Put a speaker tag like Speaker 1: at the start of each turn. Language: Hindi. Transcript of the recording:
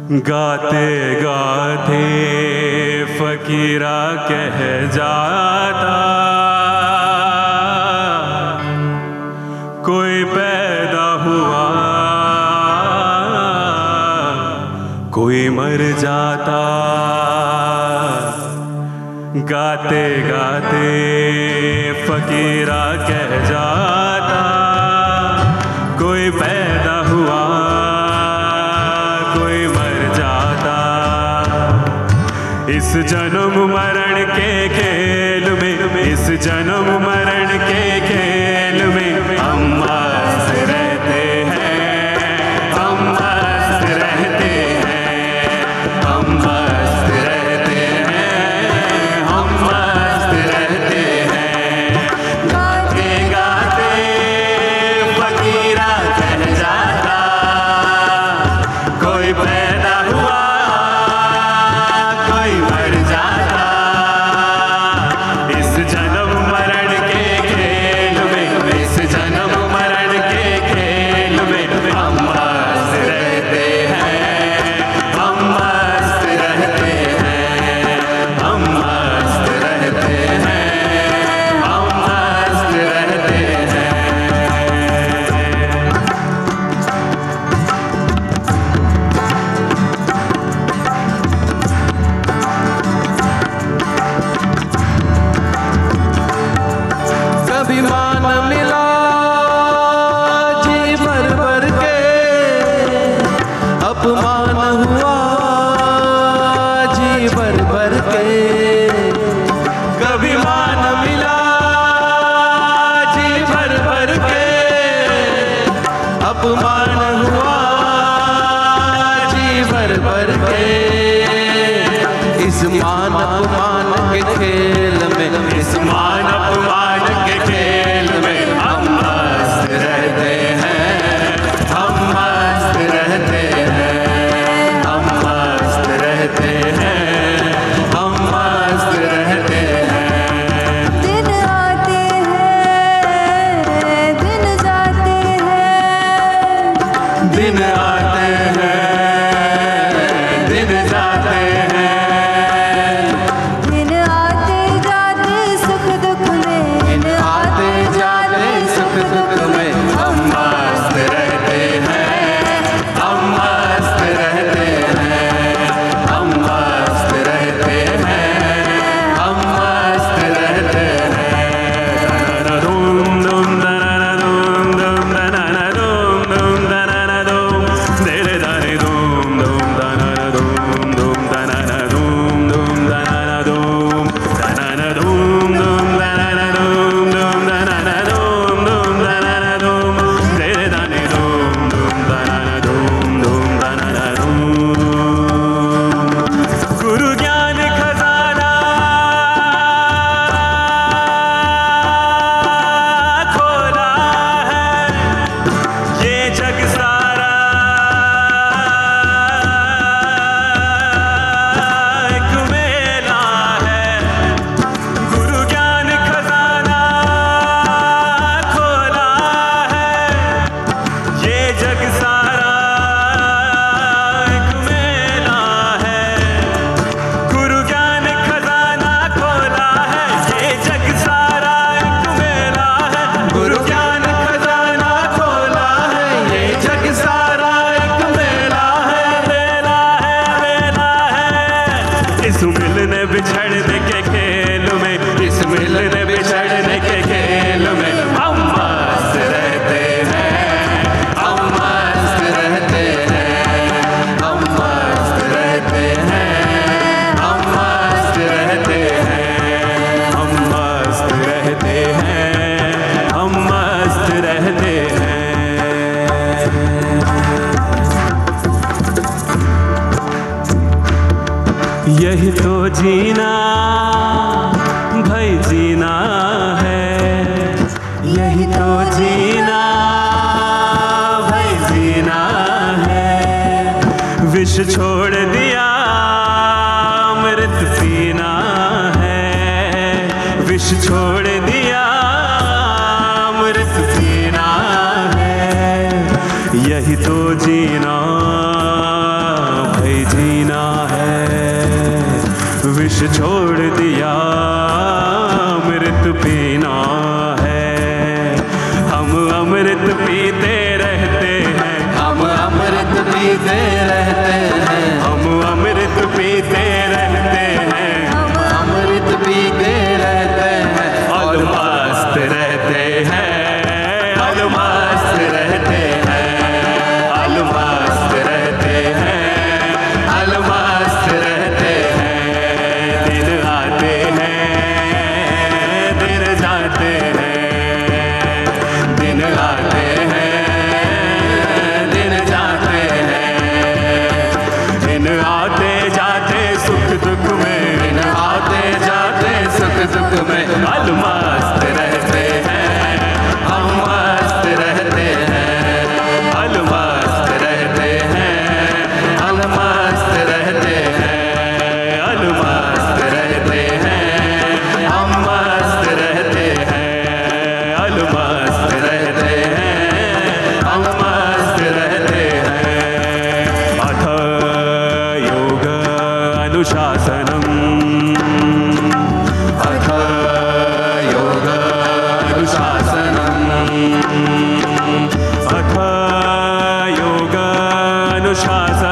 Speaker 1: गाते गाते फकीरा कह जाता, कोई पैदा हुआ कोई मर जाता। गाते गाते फकीरा कह जाता, कोई पैदा हुआ कोई मर जाता। इस जन्म मरण के खेल में, इस जन्म मरण के खेल में हम मस्त रहते हैं, हम मस्त रहते हैं, हम मस्त रहते हैं, हम मस्त रहते हैं। गाते गाते फकीरा कह जाता, कोई पैदा हुआ कोई मर जाता। इस जन्म मरण के खेल में, इस जन्म मरण के खेल में हम मस्त रहते हैं, हम मस्त रहते हैं, हम मस्त रहते हैं, हम मस्त रहते हैं।
Speaker 2: कभी मान मिला जी भर भर के, अपमान हुआ जी भर भर के।
Speaker 1: कभी मान मिला जी भर भर के,
Speaker 2: अपमान हुआ जी भर भर के। इस मान अपमान के खेल में,
Speaker 1: इस मान अपमान के खेल में हम मस्त रहते हैं, हम मस्त रहते हैं, हम मस्त रहते हैं, हम मस्त रहते हैं।
Speaker 3: दिन आते हैं दिन जाते हैं,
Speaker 1: दिन आते हैं दिन जाते हैं,
Speaker 3: दिन आते जाते सुख दुख में, दिन
Speaker 2: आते जाते सुख दुख में
Speaker 1: हम मस्त रहते हैं, हम मस्त रहते हैं, हम मस्त रहते हैं, हम मस्त रहते हैं। धूम धूम दना धूम धूम दना धूम धूम दना धूम, तेरे दाने धूम धूम दना धूम धूम दना धूम धूम दना धूम, दना धूम धूम दना धूम धूम दना धूम धूम दना धूम, तेरे दाने धूम धूम दना धूम धूम दना धूम। गुरु ज्ञान खजाना खोला है, ये जग सारा एक मेला है। गुरु ज्ञान खजाना खोला है, ये जग सारा एक मेला है। गुरु ज्ञान खजाना खोला है, ये जग सारा एक मेला है। गुरु ज्ञान खजाना खोला है, ये जग सारा एक मेला है, मेला है, मेला है। इस मिलने बिछड़ने के खेल में, इस मिलने बिछड़ने के खेल में हम मस्त रहते हैं, हम मस्त रहते हैं, हम मस्त रहते हैं, हम मस्त रहते हैं, हम मस्त रहते हैं, हम मस्त रहते हैं। यही तो जीना भाई जीना है, यही तो जीना भाई जीना है। विष छोड़ दिया अमृत पीना है, विष छोड़ दिया अमृत पीना है। यही तो जीना भाई विष छोड़ दिया, अमृत पीना है। हम अमृत पीते रहते हैं,
Speaker 2: हम अमृत पीते रहते हैं,
Speaker 1: हम अमृत पीते रहते हैं,
Speaker 3: हम
Speaker 2: अमृत पीते रहते हैं,
Speaker 1: और मस्त रहते हैं, और मस्त रहते हैं, और मस्त रहते हैं, और मस्त रहते हैं। दिन आते हैं, दिन जाते हैं, दिन आते हैं, दिन जाते हैं, दिन आते जाते सुख दुख में,
Speaker 2: दिन आते जाते सुख दुख में,
Speaker 1: अल मस्त रहते हैं, हम मस्त रहते हैं, अल मस्त रहते हैं, अल मस्त रहते हैं, अल मस्त रहते हैं, हम मस्त रहते हैं, अल मस्त रहते हैं, हम मस्त रहते हैं। अथ योग अनुशासनम्,
Speaker 2: अथ योग अनुशासनम्,
Speaker 1: अथ योग अनुशासनम्,